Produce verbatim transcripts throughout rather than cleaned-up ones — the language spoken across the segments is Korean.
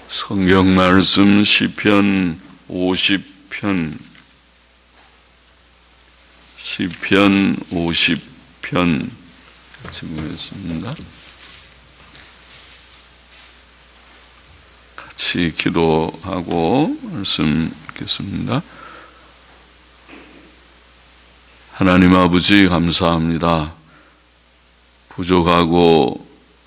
성경 말씀 시편 오십 편 시편 오십 편 같이 보겠습니다. 같이 기도하고 말씀 읽겠습니다. 하나님 아버지 감사합니다. 부족하고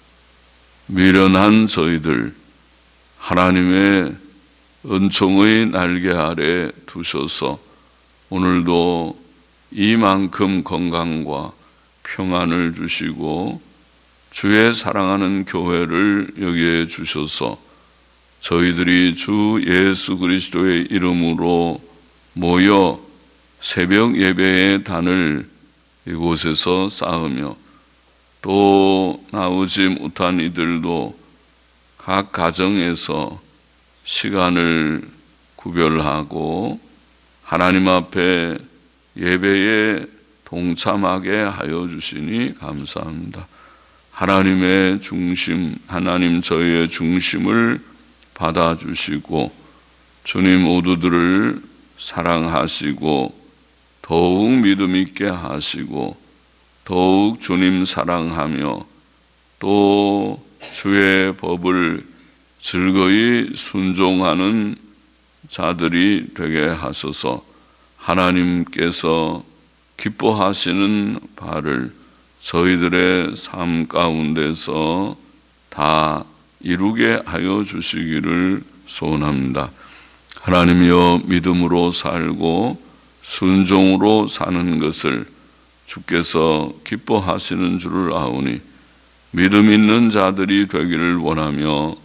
미련한 저희들 하나님의 은총의 날개 아래 두셔서 오늘도 이만큼 건강과 평안을 주시고 주의 사랑하는 교회를 여기에 주셔서 저희들이 주 예수 그리스도의 이름으로 모여 새벽 예배의 단을 이곳에서 쌓으며 또 나오지 못한 이들도 각 가정에서 시간을 구별하고 하나님 앞에 예배에 동참하게 하여 주시니 감사합니다. 하나님의 중심, 하나님 저희의 중심을 받아주시고 주님 모두들을 사랑하시고 더욱 믿음 있게 하시고 더욱 주님 사랑하며 또 주의 법을 즐거이 순종하는 자들이 되게 하소서. 하나님께서 기뻐하시는 바를 저희들의 삶 가운데서 다 이루게 하여 주시기를 소원합니다. 하나님이여 믿음으로 살고 순종으로 사는 것을 주께서 기뻐하시는 줄을 아오니 믿음 있는 자들이 되기를 원하며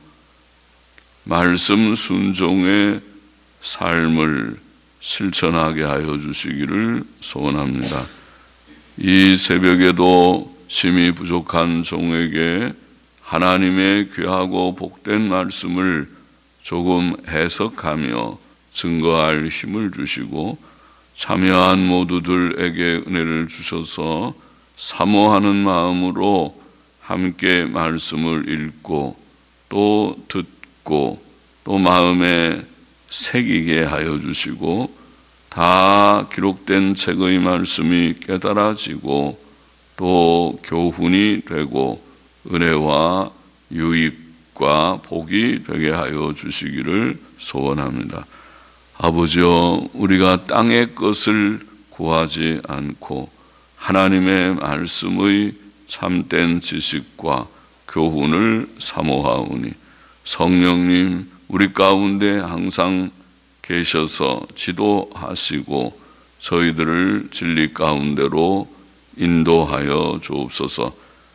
말씀 순종의 삶을 실천하게 하여 주시기를 소원합니다. 이 새벽에도 심히 부족한 종에게 하나님의 귀하고 복된 말씀을 조금 해석하며 증거할 힘을 주시고 참여한 모두들에게 은혜를 주셔서 사모하는 마음으로 함께 말씀을 읽고 또 듣고 또 마음에 새기게 하여 주시고 다 기록된 책의 말씀이 깨달아지고 또 교훈이 되고 은혜와 유익과 복이 되게 하여 주시기를 소원합니다. 아버지여, 우리가 땅의 것을 구하지 않고 하나님의 말씀의 참된 지식과 교훈을 사모하오니 성령님 우리 가운데 항상 계셔서 지도하시고 저희들을 진리 가운데로 인도하여 주옵소서.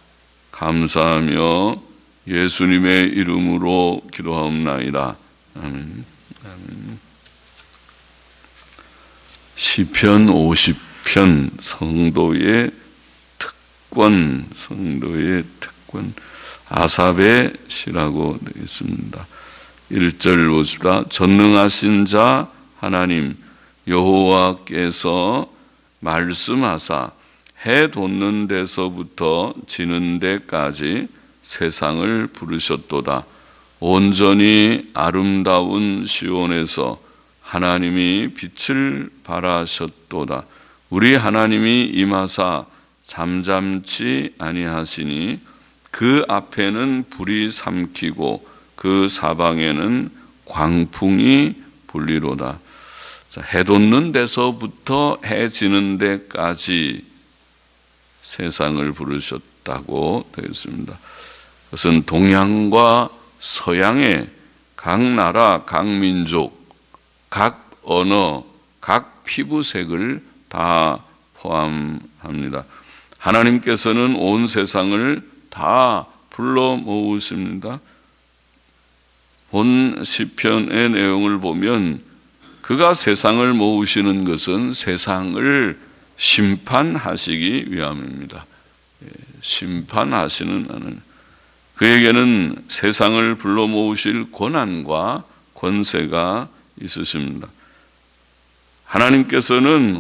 감사하며 예수님의 이름으로 기도하옵나이다. 아멘. 아멘. 시편 오십 편 성도의 특권, 성도의 특권, 아삽의 시라고 되어 있습니다. 일 절 보십시다. 전능하신 자 하나님 여호와께서 말씀하사 해 돋는 데서부터 지는 데까지 세상을 부르셨도다. 온전히 아름다운 시온에서 하나님이 빛을 발하셨도다. 우리 하나님이 임하사 잠잠치 아니하시니 그 앞에는 불이 삼키고 그 사방에는 광풍이 불리로다. 해 돋는 데서부터 해 지는 데까지 세상을 부르셨다고 되어 있습니다. 그것은 동양과 서양의 각 나라, 각 민족, 각 언어, 각 피부색을 다 포함합니다. 하나님께서는 온 세상을 다 불러 모으십니다. 본 시편의 내용을 보면 그가 세상을 모으시는 것은 세상을 심판하시기 위함입니다. 심판하시는 하는 그에게는 세상을 불러 모으실 권한과 권세가 있으십니다. 하나님께서는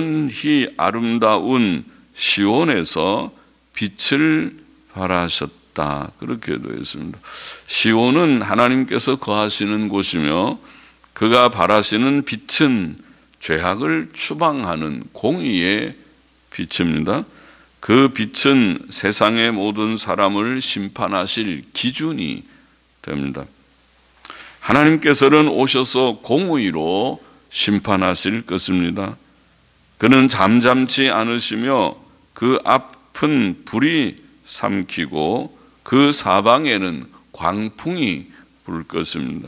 온전히 아름다운 시온에서 빛을 발하셨다. 없다. 그렇게 되어 있습니다. 시온은 하나님께서 거하시는 곳이며 그가 바라시는 빛은 죄악을 추방하는 공의의 빛입니다. 그 빛은 세상의 모든 사람을 심판하실 기준이 됩니다. 하나님께서는 오셔서 공의로 심판하실 것입니다. 그는 잠잠치 않으시며 그 앞은 불이 삼키고 그 사방에는 광풍이 불 것입니다.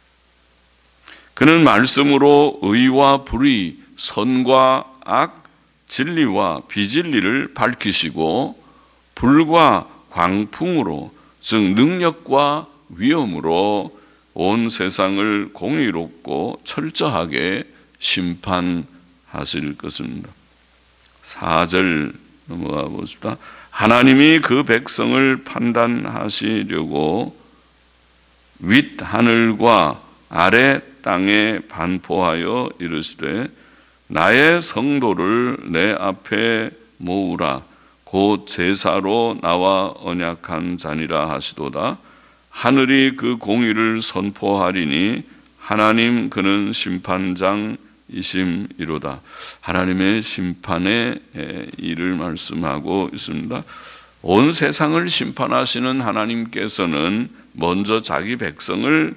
그는 말씀으로 의와 불의, 선과 악, 진리와 비진리를 밝히시고 불과 광풍으로, 즉 능력과 위엄으로 온 세상을 공의롭고 철저하게 심판하실 것입니다. 사 절 넘어가 보십시다. 하나님이 그 백성을 판단하시려고 윗 하늘과 아래 땅에 반포하여 이르시되 나의 성도를 내 앞에 모으라. 곧 제사로 나와 언약한 자니라 하시도다. 하늘이 그 공의를 선포하리니 하나님 그는 심판장이심이로다. 하나님의 심판의 일을 말씀하고 있습니다. 온 세상을 심판하시는 하나님께서는 먼저 자기 백성을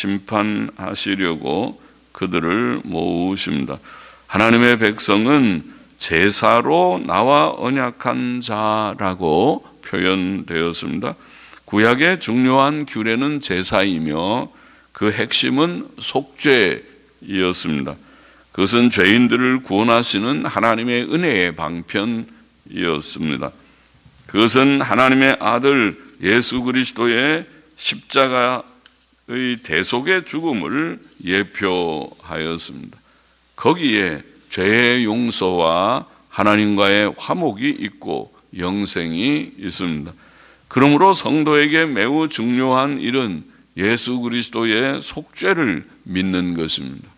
심판하시려고 그들을 모으십니다. 하나님의 백성은 제사로 나와 언약한 자라고 표현되었습니다. 구약의 중요한 규례는 제사이며 그 핵심은 속죄이었습니다. 그것은 죄인들을 구원하시는 하나님의 은혜의 방편이었습니다. 그것은 하나님의 아들 예수 그리스도의 십자가의 대속의 죽음을 예표하였습니다. 거기에 죄의 용서와 하나님과의 화목이 있고 영생이 있습니다. 그러므로 성도에게 매우 중요한 일은 예수 그리스도의 속죄를 믿는 것입니다.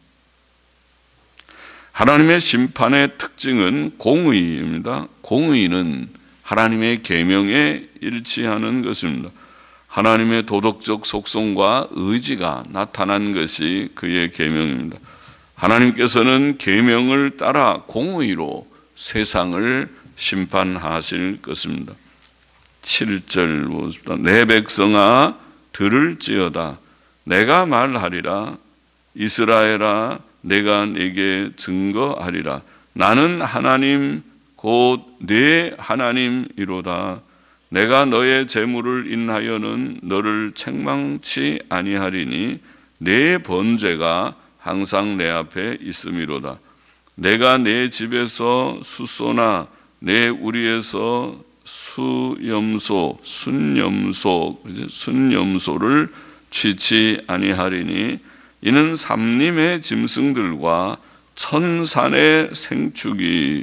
하나님의 심판의 특징은 공의입니다. 공의는 하나님의 계명에 일치하는 것입니다. 하나님의 도덕적 속성과 의지가 나타난 것이 그의 계명입니다. 하나님께서는 계명을 따라 공의로 세상을 심판하실 것입니다. 칠 절 보십시다. 내 백성아 들을지어다. 내가 말하리라. 이스라엘아 내가 네게 증거하리라. 나는 하나님 곧 네 하나님이로다. 내가 너의 재물을 인하여는 너를 책망치 아니하리니 내 번제가 항상 내 앞에 있음이로다. 내가 내 집에서 숫소나 내 우리에서 수염소, 순염소, 순염소를 취치 아니하리니 이는 삼림의 짐승들과 천산의 생축이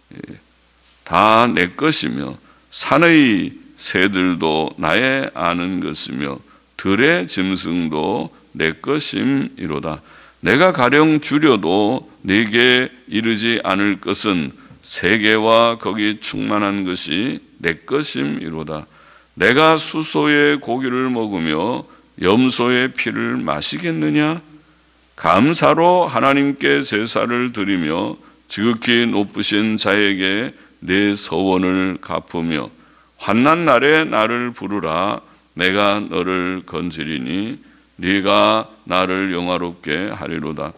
다 내 것이며 산의 새들도 나의 아는 것이며 들의 짐승도 내 것임이로다. 내가 가령 줄여도 네게 이르지 않을 것은 세계와 거기 충만한 것이 내 것임이로다. 내가 수소의 고기를 먹으며 염소의 피를 마시겠느냐? 감사로 하나님께 제사를 드리며 지극히 높으신 자에게 내 서원을 갚으며 환난 날에 나를 부르라. 내가 너를 건지리니 네가 나를 영화롭게 하리로다.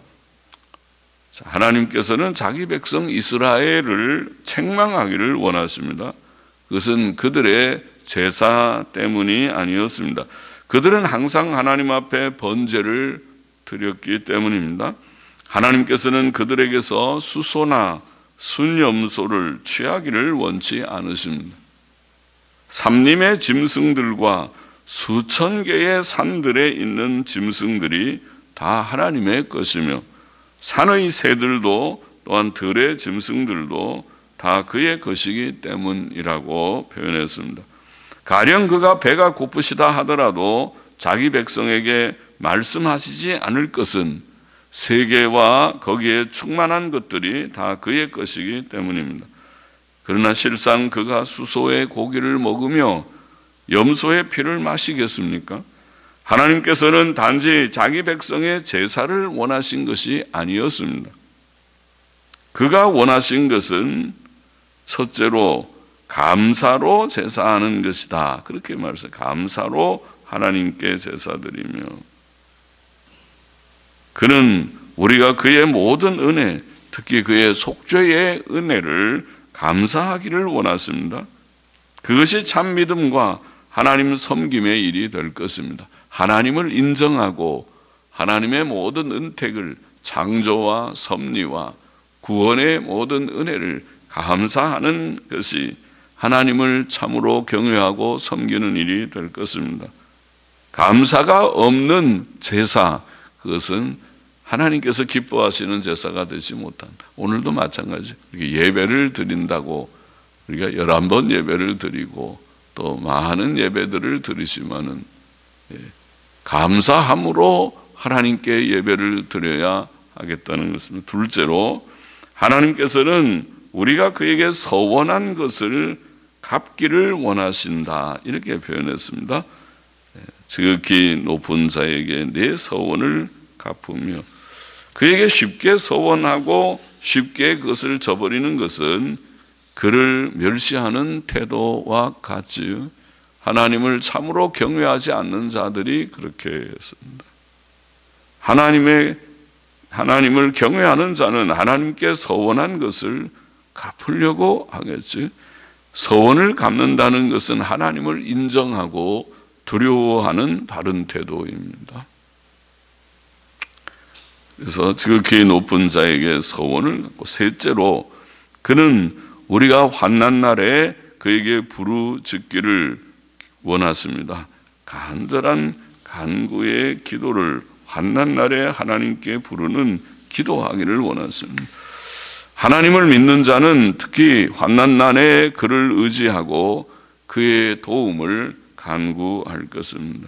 하나님께서는 자기 백성 이스라엘을 책망하기를 원하십니다. 그것은 그들의 제사 때문이 아니었습니다. 그들은 항상 하나님 앞에 번제를 드렸기 때문입니다. 하나님께서는 그들에게서 수소나 순염소를 취하기를 원치 않으십니다. 삼림의 짐승들과 수천 개의 산들에 있는 짐승들이 다 하나님의 것이며 산의 새들도 또한 들의 짐승들도 다 그의 것이기 때문이라고 표현했습니다. 가령 그가 배가 고프시다 하더라도 자기 백성에게 말씀하시지 않을 것은 세계와 거기에 충만한 것들이 다 그의 것이기 때문입니다. 그러나 실상 그가 수소의 고기를 먹으며 염소의 피를 마시겠습니까? 하나님께서는 단지 자기 백성의 제사를 원하신 것이 아니었습니다. 그가 원하신 것은 첫째로 감사로 제사하는 것이다. 그렇게 말했어요. 감사로 하나님께 제사드리며, 그는 우리가 그의 모든 은혜, 특히 그의 속죄의 은혜를 감사하기를 원하십니다. 그것이 참 믿음과 하나님 섬김의 일이 될 것입니다. 하나님을 인정하고 하나님의 모든 은택을, 창조와 섭리와 구원의 모든 은혜를 감사하는 것이 하나님을 참으로 경외하고 섬기는 일이 될 것입니다. 감사가 없는 제사, 그것은 하나님께서 기뻐하시는 제사가 되지 못한다. 오늘도 마찬가지. 예배를 드린다고 우리가 열한 번 예배를 드리고 또 많은 예배들을 드리지만은 감사함으로 하나님께 예배를 드려야 하겠다는 것입니다. 둘째로 하나님께서는 우리가 그에게 서원한 것을 갚기를 원하신다. 이렇게 표현했습니다. 지극히 높은 자에게 내 서원을 갚으며, 그에게 쉽게 서원하고 쉽게 그것을 저버리는 것은 그를 멸시하는 태도와 같지요. 하나님을 참으로 경외하지 않는 자들이 그렇게 했습니다. 하나님의, 하나님을 경외하는 자는 하나님께 서원한 것을 갚으려고 하겠지. 서원을 갚는다는 것은 하나님을 인정하고 두려워하는 바른 태도입니다. 그래서 지극히 높은 자에게 서원을 갖고, 셋째로 그는 우리가 환난 날에 그에게 부르짖기를 원하십니다. 간절한 간구의 기도를 환난 날에 하나님께 부르는 기도하기를 원하십니다. 하나님을 믿는 자는 특히 환난 날에 그를 의지하고 그의 도움을 간구할 것입니다.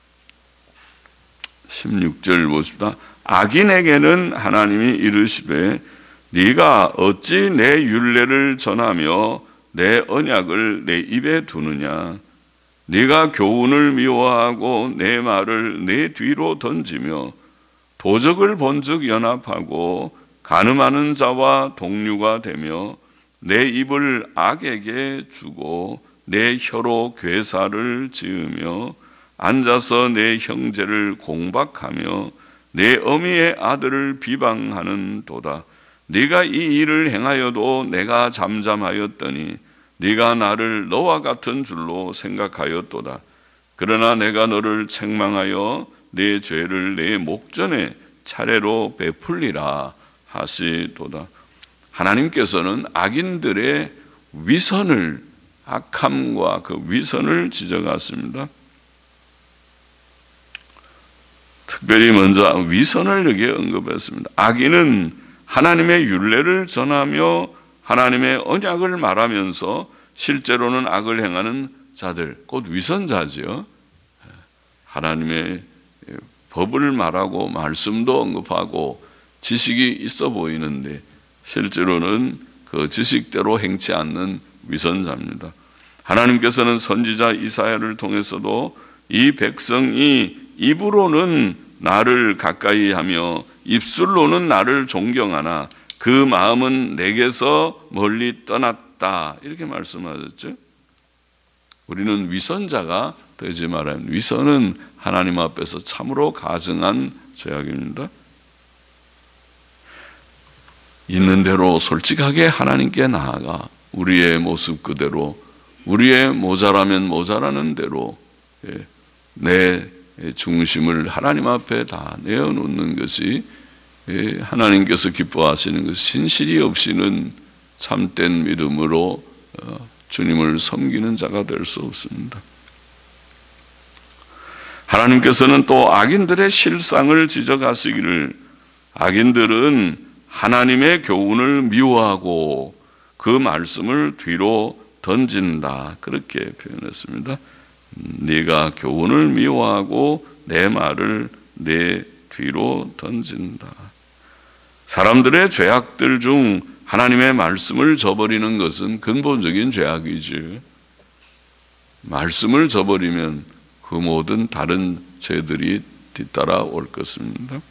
십육 절 보십시다. 악인에게는 하나님이 이르시되 네가 어찌 내 율례를 전하며 내 언약을 내 입에 두느냐. 네가 교훈을 미워하고 내 말을 내 뒤로 던지며 도적을 본즉 연합하고 간음하는 자와 동류가 되며 내 입을 악에게 주고 내 혀로 괴사를 지으며 앉아서 내 형제를 공박하며 내 어미의 아들을 비방하는 도다. 네가 이 일을 행하여도 내가 잠잠하였더니 네가 나를 너와 같은 줄로 생각하였도다. 그러나 내가 너를 책망하여 내 죄를 내 목전에 차례로 베풀리라 하시도다. 하나님께서는 악인들의 위선을, 악함과 그 위선을 지적하십니다. 특별히 먼저 위선을 여기에 언급했습니다. 악인은 하나님의 율례를 전하며 하나님의 언약을 말하면서 실제로는 악을 행하는 자들, 곧 위선자지요. 하나님의 법을 말하고 말씀도 언급하고 지식이 있어 보이는데 실제로는 그 지식대로 행치 않는 위선자입니다. 하나님께서는 선지자 이사야를 통해서도 이 백성이 입으로는 나를 가까이 하며 입술로는 나를 존경하나 그 마음은 내게서 멀리 떠났다, 이렇게 말씀하셨죠. 우리는 위선자가 되지 말아야 합니다. 위선은 하나님 앞에서 참으로 가증한 죄악입니다. 있는 대로 솔직하게 하나님께 나아가 우리의 모습 그대로, 우리의 모자라면 모자라는 대로 내 중심을 하나님 앞에 다 내어놓는 것이 하나님께서 기뻐하시는 것, 신실이 없이는 참된 믿음으로 주님을 섬기는 자가 될 수 없습니다. 하나님께서는 또 악인들의 실상을 지적하시기를, 악인들은 하나님의 교훈을 미워하고 그 말씀을 뒤로 던진다, 그렇게 표현했습니다. 네가 교훈을 미워하고 내 말을 내 뒤로 던진다. 사람들의 죄악들 중 하나님의 말씀을 저버리는 것은 근본적인 죄악이지. 말씀을 저버리면 그 모든 다른 죄들이 뒤따라 올 것입니다.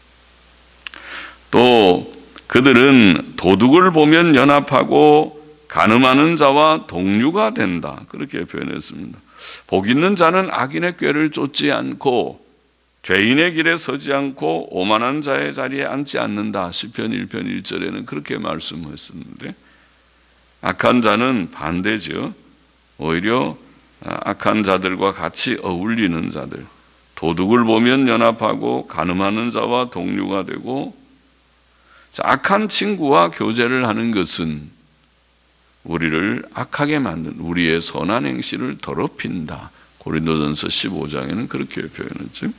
또 그들은 도둑을 보면 연합하고 간음하는 자와 동류가 된다. 그렇게 표현했습니다. 복 있는 자는 악인의 꾀를 쫓지 않고 죄인의 길에 서지 않고 오만한 자의 자리에 앉지 않는다. 시편 일 편 일 절에는 그렇게 말씀했었는데, 악한 자는 반대죠. 오히려 악한 자들과 같이 어울리는 자들, 도둑을 보면 연합하고 간음하는 자와 동류가 되고, 악한 친구와 교제를 하는 것은 우리를 악하게 만든, 우리의 선한 행실을 더럽힌다. 고린도전서 십오 장에는 그렇게 표현했죠.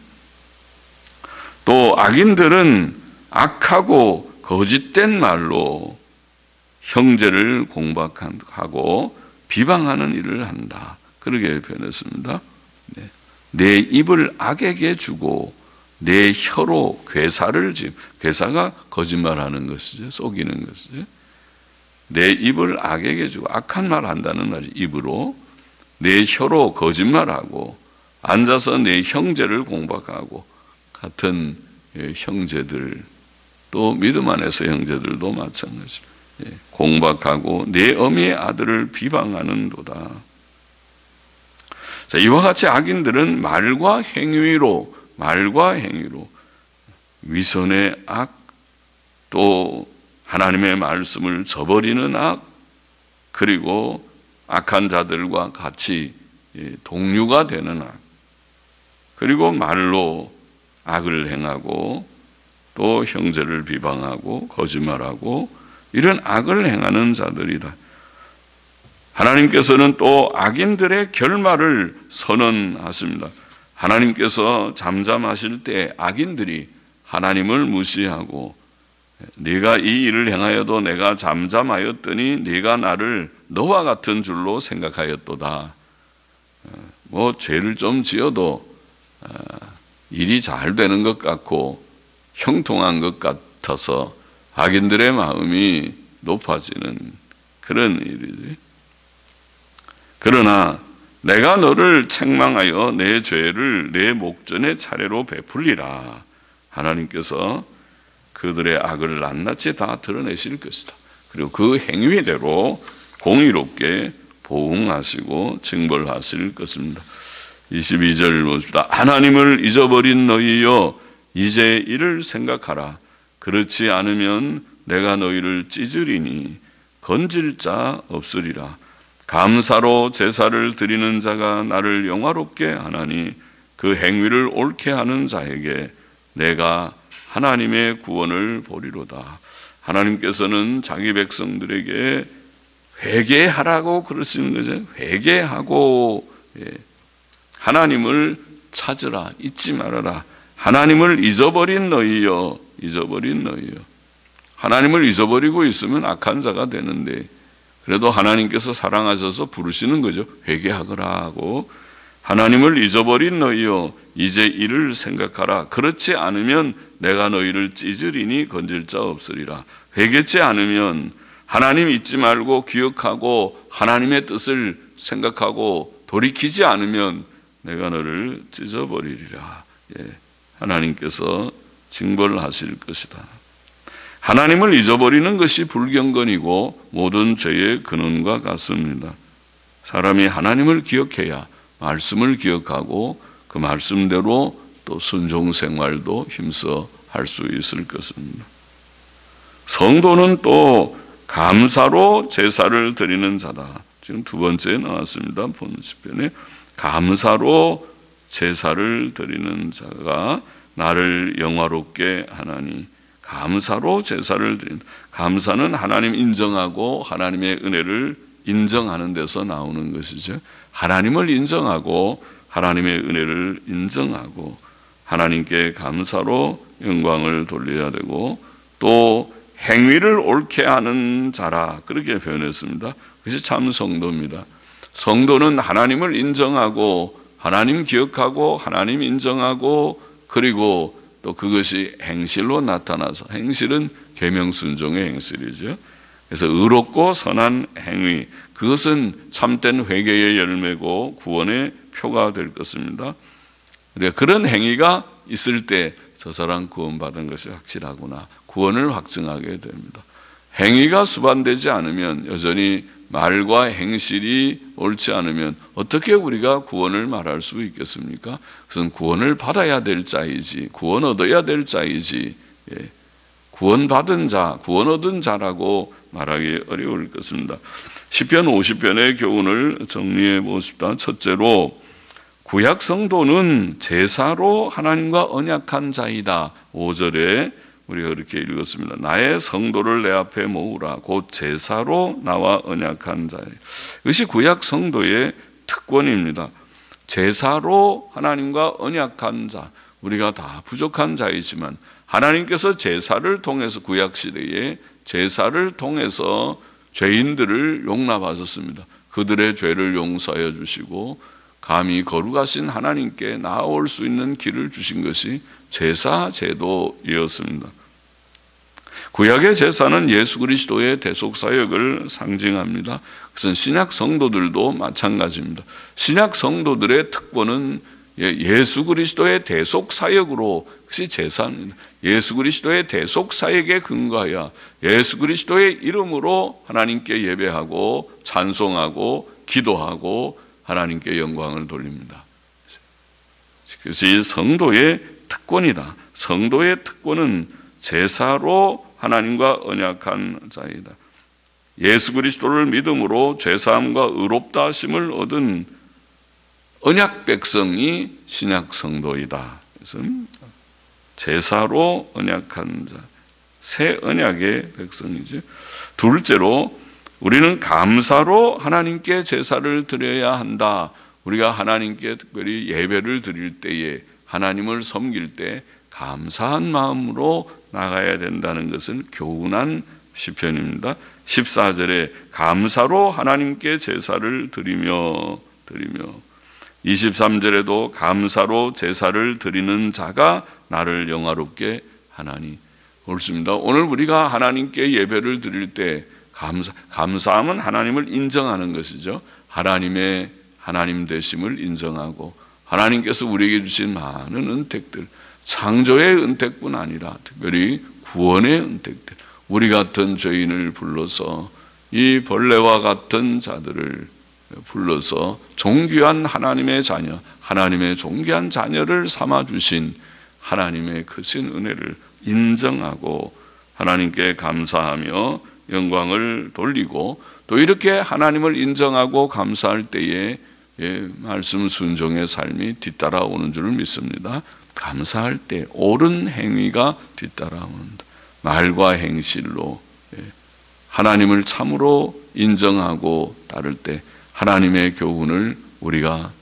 또 악인들은 악하고 거짓된 말로 형제를 공박하고 비방하는 일을 한다. 그렇게 표현했습니다. 네. 내 입을 악에게 주고 내 혀로 괴사를 지, 괴사가 거짓말하는 것이죠. 속이는 것이죠. 내 입을 악에게 주고, 악한 말 한다는 말이 입으로, 내 혀로 거짓말하고 앉아서 내 형제를 공박하고, 같은 형제들, 또 믿음 안에서 형제들도 마찬가지로 공박하고 내 어미의 아들을 비방하는도다. 자, 이와 같이 악인들은 말과 행위로, 말과 행위로 위선의 악, 또 하나님의 말씀을 저버리는 악, 그리고 악한 자들과 같이 동류가 되는 악, 그리고 말로 악을 행하고 또 형제를 비방하고 거짓말하고 이런 악을 행하는 자들이다. 하나님께서는 또 악인들의 결말을 선언하십니다. 하나님께서 잠잠하실 때 악인들이 하나님을 무시하고, 네가 이 일을 행하여도 내가 잠잠하였더니 네가 나를 너와 같은 줄로 생각하였도다. 뭐 죄를 좀 지어도 일이 잘 되는 것 같고 형통한 것 같아서 악인들의 마음이 높아지는 그런 일이지. 그러나 내가 너를 책망하여 내 죄를 내 목전에 차례로 베풀리라. 하나님께서 그들의 악을 낱낱이 다 드러내실 것이다. 그리고 그 행위대로 공의롭게 보응하시고 징벌하실 것입니다. 이십이 절 보십시다. 하나님을 잊어버린 너희여, 이제 이를 생각하라. 그렇지 않으면 내가 너희를 찢으리니 건질 자 없으리라. 감사로 제사를 드리는 자가 나를 영화롭게 하나니 그 행위를 옳게 하는 자에게 내가 하나님의 구원을 보리로다. 하나님께서는 자기 백성들에게 회개하라고 그러시는 거죠. 회개하고 하나님을 찾으라, 잊지 말아라. 하나님을 잊어버린 너희여, 잊어버린 너희여. 하나님을 잊어버리고 있으면 악한 자가 되는데, 그래도 하나님께서 사랑하셔서 부르시는 거죠. 회개하거라 하고, 하나님을 잊어버린 너희여, 이제 이를 생각하라. 그렇지 않으면 내가 너희를 찢으리니 건질 자 없으리라. 회개치 않으면, 하나님 잊지 말고 기억하고 하나님의 뜻을 생각하고 돌이키지 않으면 내가 너를 찢어버리리라. 예, 하나님께서 징벌을 하실 것이다. 하나님을 잊어버리는 것이 불경건이고 모든 죄의 근원과 같습니다. 사람이 하나님을 기억해야 말씀을 기억하고 그 말씀대로 또 순종 생활도 힘써 할 수 있을 것입니다. 성도는 또 감사로 제사를 드리는 자다. 지금 두 번째 나왔습니다. 본 시편에 감사로 제사를 드리는 자가 나를 영화롭게 하나니, 감사로 제사를 드린다. 감사는 하나님 인정하고 하나님의 은혜를 인정하는 데서 나오는 것이죠. 하나님을 인정하고 하나님의 은혜를 인정하고 하나님께 감사로 영광을 돌려야 되고, 또 행위를 옳게 하는 자라 그렇게 표현했습니다. 그것이 참 성도입니다. 성도는 하나님을 인정하고 하나님 기억하고 하나님 인정하고, 그리고 또 그것이 행실로 나타나서, 행실은 계명 순종의 행실이죠. 그래서 의롭고 선한 행위, 그것은 참된 회개의 열매고 구원의 표가 될 것입니다. 그런 행위가 있을 때 저 사람 구원받은 것이 확실하구나, 구원을 확증하게 됩니다. 행위가 수반되지 않으면, 여전히 말과 행실이 옳지 않으면 어떻게 우리가 구원을 말할 수 있겠습니까? 그것은 구원을 받아야 될 자이지, 구원 얻어야 될 자이지, 예. 구원 받은 자, 구원 얻은 자라고 말하기 어려울 것입니다. 시편 오십 편의 교훈을 정리해 보십시다. 첫째로, 구약 성도는 제사로 하나님과 언약한 자이다. 오 절에 우리가 그렇게 읽었습니다. 나의 성도를 내 앞에 모으라. 곧 제사로 나와 언약한 자예요. 이것이 구약 성도의 특권입니다. 제사로 하나님과 언약한 자. 우리가 다 부족한 자이지만 하나님께서 제사를 통해서, 구약 시대에 제사를 통해서 죄인들을 용납하셨습니다. 그들의 죄를 용서해 주시고 감히 거룩하신 하나님께 나아올 수 있는 길을 주신 것이 제사 제도이었습니다. 구약의 제사는 예수 그리스도의 대속 사역을 상징합니다. 그것은 신약 성도들도 마찬가지입니다. 신약 성도들의 특권은 예수 그리스도의 대속 사역으로, 그것이 제사입니다. 예수 그리스도의 대속 사역에 근거하여 예수 그리스도의 이름으로 하나님께 예배하고 찬송하고 기도하고 하나님께 영광을 돌립니다. 그것이 성도의 특권이다. 성도의 특권은 제사로 하나님과 언약한 자이다. 예수 그리스도를 믿음으로 죄사함과 의롭다 하심을 얻은 언약 백성이 신약 성도이다. 그래서 제사로 언약한 자, 새 언약의 백성이죠. 둘째로, 우리는 감사로 하나님께 제사를 드려야 한다. 우리가 하나님께 특별히 예배를 드릴 때에, 하나님을 섬길 때 감사한 마음으로 나가야 된다는 것을 교훈한 시편입니다. 십사 절에 감사로 하나님께 제사를 드리며 드리며 이십삼 절에도 감사로 제사를 드리는 자가 나를 영화롭게 하나니. 옳습니다. 오늘 우리가 하나님께 예배를 드릴 때 감사, 감사함은 하나님을 인정하는 것이죠. 하나님의 하나님 되심을 인정하고 하나님께서 우리에게 주신 많은 은택들, 창조의 은택뿐 아니라 특별히 구원의 은택들, 우리 같은 죄인을 불러서, 이 벌레와 같은 자들을 불러서 존귀한 하나님의 자녀, 하나님의 존귀한 자녀를 삼아주신 하나님의 크신 은혜를 인정하고 하나님께 감사하며 영광을 돌리고, 또 이렇게 하나님을 인정하고 감사할 때에 예, 말씀 순종의 삶이 뒤따라오는 줄 믿습니다. 감사할 때 옳은 행위가 뒤따라온다. 말과 행실로 예, 하나님을 참으로 인정하고 따를 때 하나님의 교훈을 우리가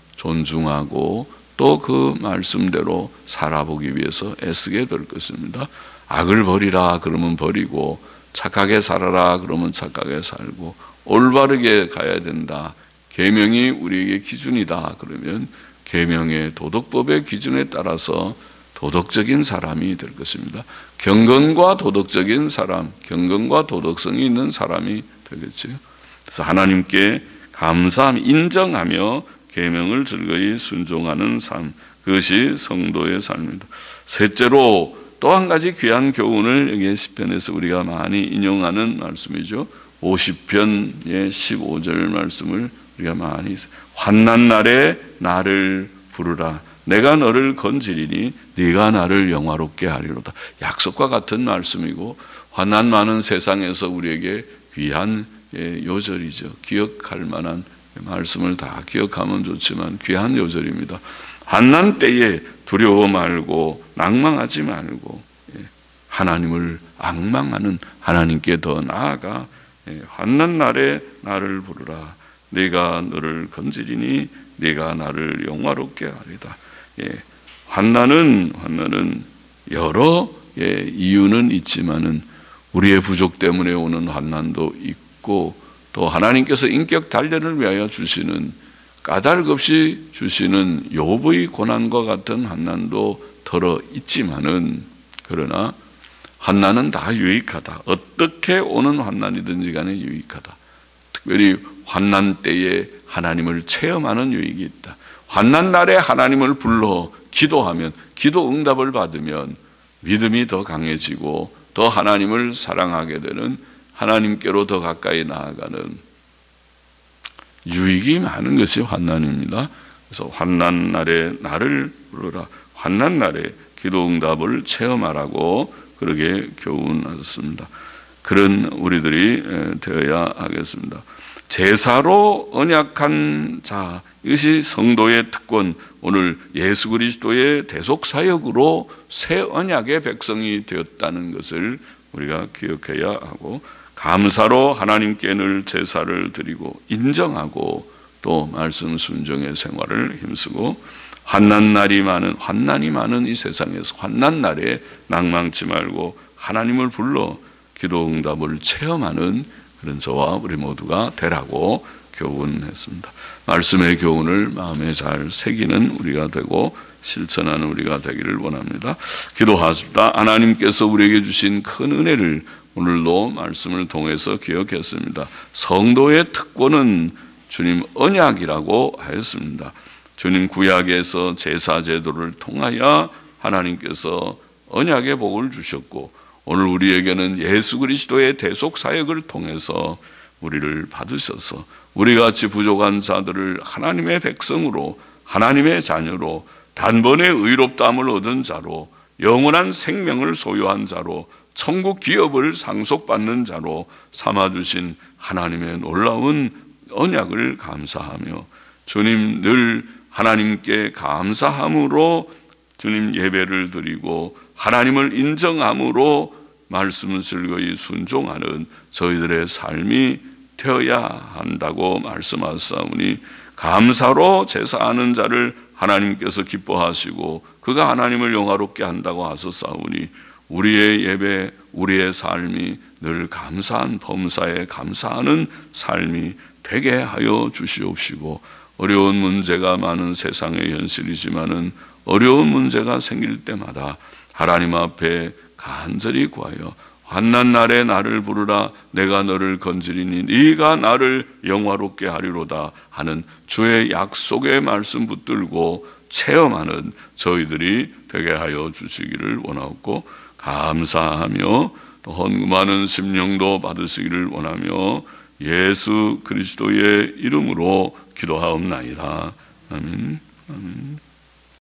존중하고 또 그 말씀대로 살아보기 위해서 애쓰게 될 것입니다. 악을 버리라 그러면 버리고, 착하게 살아라 그러면 착하게 살고, 올바르게 가야 된다, 계명이 우리에게 기준이다 그러면 계명의 도덕법의 기준에 따라서 도덕적인 사람이 될 것입니다. 경건과 도덕적인 사람, 경건과 도덕성이 있는 사람이 되겠죠. 그래서 하나님께 감사함, 인정하며 계명을 즐거이 순종하는 삶, 그것이 성도의 삶입니다. 셋째로, 또 한 가지 귀한 교훈을 여기 시편에서 우리가 많이 인용하는 말씀이죠. 오십 편의 십오 절 말씀을 우리가 많이, 환난 날에 나를 부르라. 내가 너를 건지리니 네가 나를 영화롭게 하리로다. 약속과 같은 말씀이고, 환난 많은 세상에서 우리에게 귀한 요절이죠. 기억할 만한 말씀을 다 기억하면 좋지만 귀한 요절입니다. 환난 때에 두려워 말고 낭망하지 말고 하나님을 앙망하는 하나님께 더 나아가 환난 날에 나를 부르라. 네가 너를 건지리니 네가 나를 영화롭게 하리다. 환난은 환난은 여러 이유는 있지만은 우리의 부족 때문에 오는 환난도 있고, 또 하나님께서 인격 단련을 위하여 주시는, 까닭 없이 주시는 욥의 고난과 같은 환난도 덜어 있지만은, 그러나 환난은 다 유익하다. 어떻게 오는 환난이든지 간에 유익하다. 특별히 환난 때에 하나님을 체험하는 유익이 있다. 환난 날에 하나님을 불러 기도하면, 기도 응답을 받으면 믿음이 더 강해지고 더 하나님을 사랑하게 되는, 하나님께로 더 가까이 나아가는 유익이 많은 것이 환난입니다. 그래서 환난 날에 나를 부르라. 환난 날에 기도 응답을 체험하라고 그렇게 교훈하셨습니다. 그런 우리들이 되어야 하겠습니다. 제사로 언약한 자, 이것이 성도의 특권, 오늘 예수 그리스도의 대속 사역으로 새 언약의 백성이 되었다는 것을 우리가 기억해야 하고, 감사로 하나님께 늘 제사를 드리고 인정하고 또 말씀 순종의 생활을 힘쓰고, 환난 날이 많은, 환난이 많은 이 세상에서 환난 날에 낭망치 말고 하나님을 불러 기도 응답을 체험하는 그런 저와 우리 모두가 되라고 교훈했습니다. 말씀의 교훈을 마음에 잘 새기는 우리가 되고 실천하는 우리가 되기를 원합니다. 기도하십니다. 하나님께서 우리에게 주신 큰 은혜를 오늘도 말씀을 통해서 기억했습니다. 성도의 특권은 주님 언약이라고 하였습니다. 주님 구약에서 제사 제도를 통하여 하나님께서 언약의 복을 주셨고, 오늘 우리에게는 예수 그리스도의 대속 사역을 통해서 우리를 받으셔서 우리같이 부족한 자들을 하나님의 백성으로, 하나님의 자녀로, 단번에 의롭다함을 얻은 자로, 영원한 생명을 소유한 자로, 천국 기업을 상속받는 자로 삼아주신 하나님의 놀라운 언약을 감사하며, 주님 늘 하나님께 감사함으로 주님 예배를 드리고 하나님을 인정함으로 말씀을 즐거이 순종하는 저희들의 삶이 되어야 한다고 말씀하사오니, 감사로 제사하는 자를 하나님께서 기뻐하시고 그가 하나님을 영화롭게 한다고 하셨사오니, 우리의 예배, 우리의 삶이 늘 감사한 범사에 감사하는 삶이 되게 하여 주시옵시고, 어려운 문제가 많은 세상의 현실이지만은 어려운 문제가 생길 때마다 하나님 앞에 간절히 구하여 환난 날에 나를 부르라, 내가 너를 건지리니 네가 나를 영화롭게 하리로다 하는 주의 약속의 말씀 붙들고 체험하는 저희들이 되게 하여 주시기를 원하고, 감사하며 또 헌금하는 심령도 받으시기를 원하며 예수 그리스도의 이름으로 기도하옵나이다. 아멘. 아멘.